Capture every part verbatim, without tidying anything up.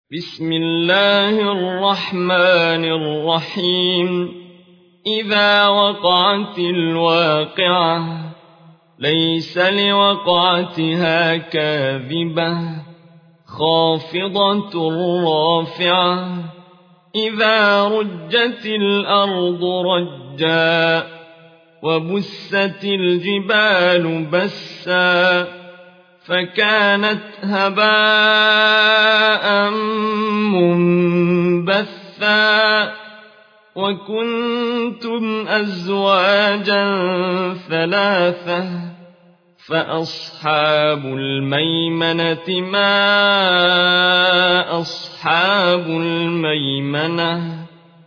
بسم الله الرحمن الرحيم إذا وقعت الواقعة ليس لوقعتها كاذبة خافضة رافعة إذا رجت الأرض رجا وبست الجبال بسا فكانت هباء منبثا وكنتم أزواجا ثلاثة فأصحاب الميمنة ما أصحاب الميمنة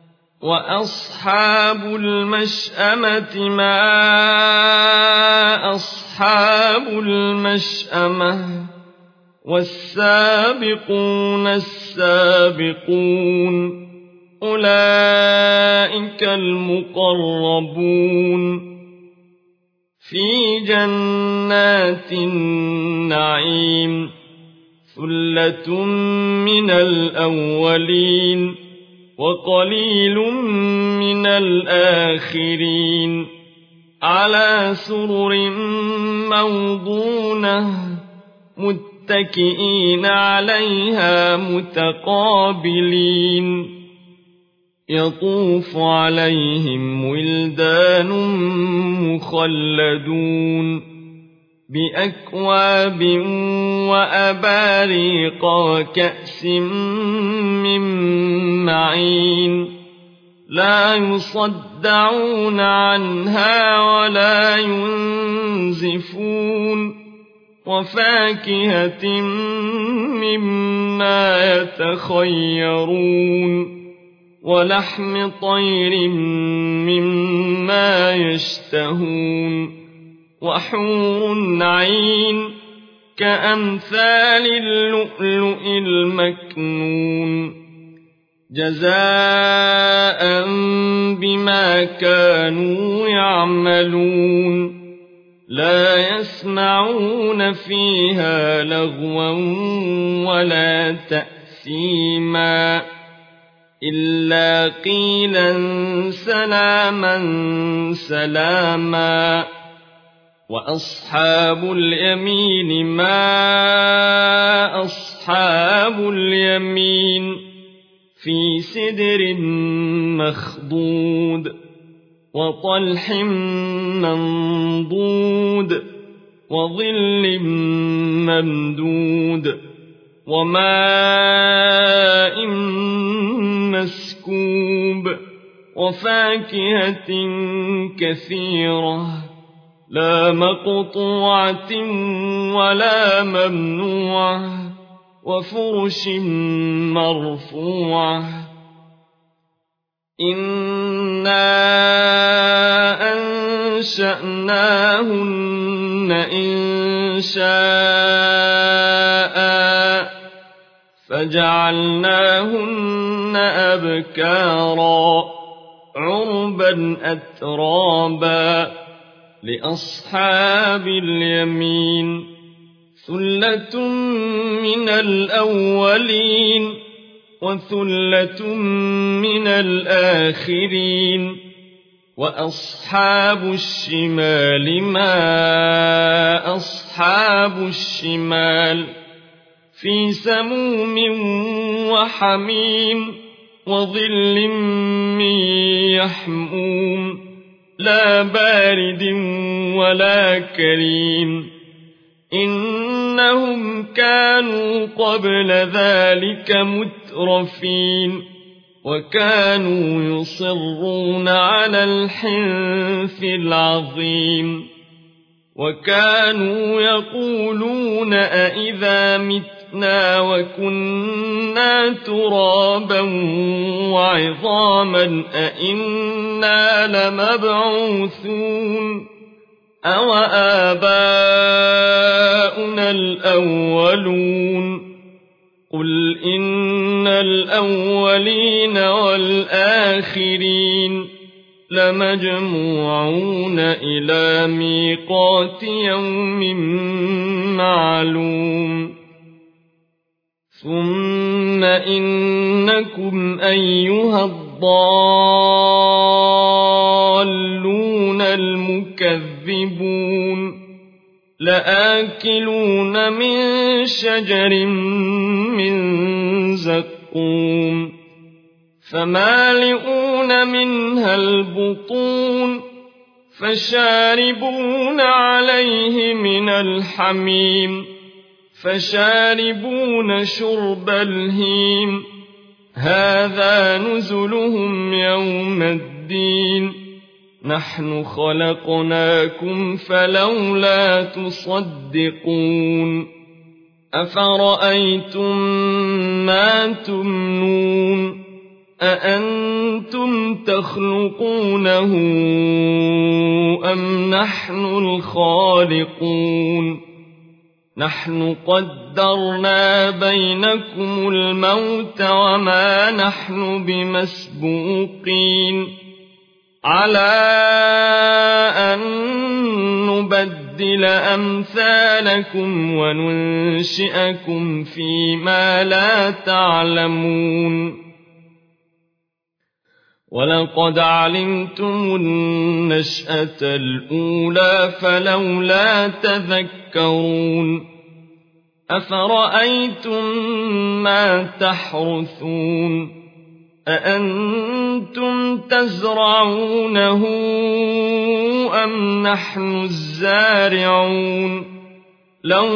وأصحاب المشأمة ما أصحاب المشأمة والسابقون السابقون أولئك المقربون في جنات النعيم ثلة من الأولين وقليل من الآخرين على سرر موضونة متكئين عليها متقابلين يطوف عليهم ولدان مخلدون بأكواب وأباريق وكأس من معين لا يصدعون عنها ولا ينزفون وفاكهة مما يتخيرون ولحم طير مما يشتهون وحور عين كأمثال اللؤلؤ المكنون جزاء بما كانوا يعملون لا يسمعون فيها لغوا ولا تأثيما إلا قيلا سلاما سلاما وأصحاب اليمين ما أصحاب اليمين في سدر مخضود وطلح منضود وظل ممدود وماء مسكوب وفاكهة كثيرة لا مقطوعة ولا ممنوعة وفرش مرفوعة إنا أنشأناهن إنشاء فجعلناهن أبكارا عربا أترابا لأصحاب اليمين ثلة من الأولين وثلة من الآخرين وأصحاب الشمال ما أصحاب الشمال في سموم وحميم وظل من يحموم لا بارد ولا كريم إنهم كانوا قبل ذلك مترفين وكانوا يصرون على الحنث العظيم وكانوا يقولون أئذا متنا وكنا ترابا وعظاما أئنا لمبعوثون أو آباؤنا الأولون قل إن الأولين والآخرين لمجموعون إلى ميقات يوم معلوم ثم إنكم أيها الضالون المكذبون لآكلون من شجر من زقوم فمالئون منها البطون فشاربون عليه من الحميم فشاربون شرب الهيم هذا نزلهم يوم الدين نحن خلقناكم فلولا تصدقون أفرأيتم ما تمنون أأنتم تخلقونه أم نحن الخالقون نحن قدرنا بينكم الموت وما نحن بمسبوقين على أن نبدل أمثالكم وننشئكم فيما لا تعلمون ولقد علمتم النشأة الأولى فلولا تذكرون أفرأيتم ما تحرثون أأنتم تزرعونه أم نحن الزارعون لو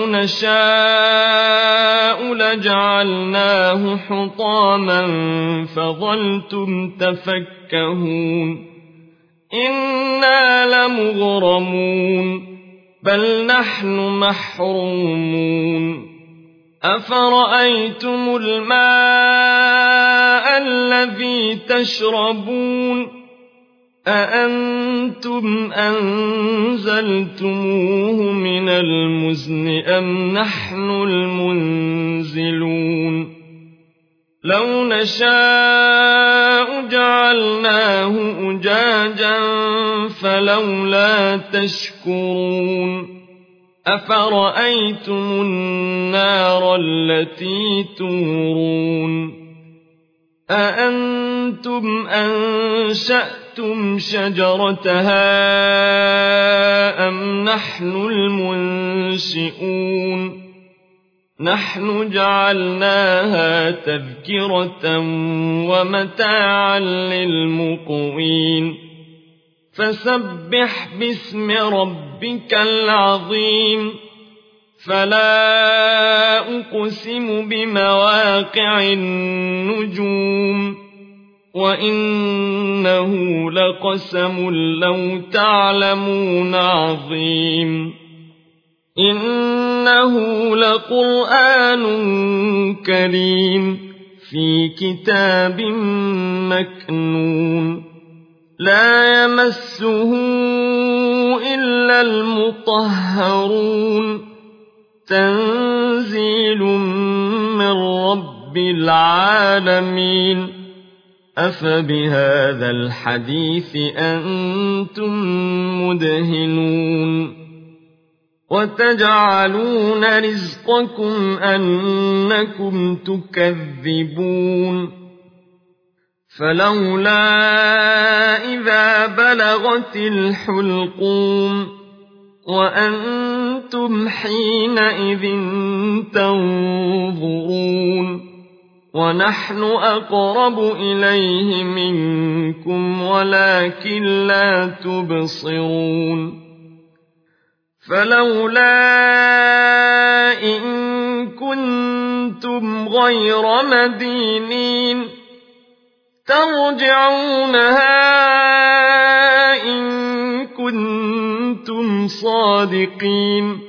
نشاء لجعلناه حطاما فظلتم تفكهون إنا لمغرمون بل نحن محرومون أفرأيتم الماء الذي تشربون أأنتم أنزلتموه من المزن أم نحن المنزلون لو نشاء جعلناه أجاجا فلولا تشكرون أفرأيتم النار التي تورون أأنتم أنشأتم شجرتها أم نحن المنشئون نحن جعلناها تذكرة ومتاعا للمقوين فسبح باسم ربك العظيم فلا أقسم بمواقع النجوم وإنه لقسم لو تعلمون عظيم إنه لقرآن كريم في كتاب مكنون لا يمسه إلا المطهرون تنزيل من رب العالمين أفبهذا الحديث أنتم مدهنون وتجعلون رزقكم أنكم تكذبون فلولا إذا بلغت الحلقوم وأنتم حينئذ تنظرون ونحن أقرب إليه منكم ولكن لا تبصرون فلولا إن كنتم غير مدينين ترجعونها إن كنتم صادقين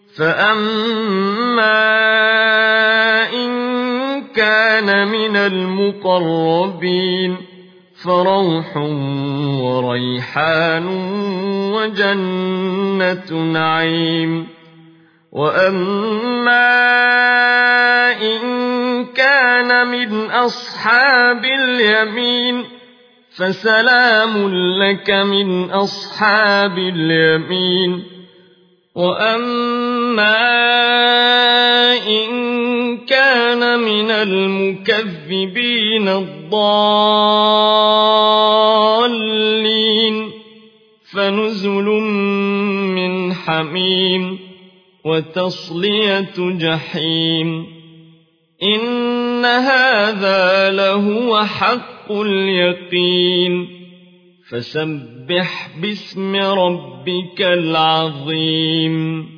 فأما إن كان من المقربين فروح وريحان وجنة نعيم وأما إن كان من أصحاب اليمين فسلام لك من أصحاب اليمين وأما إن كان من المكذبين الضالين فنزل من حميم وتصلية جحيم إن هذا لهو حق اليقين فسبح باسم ربك العظيم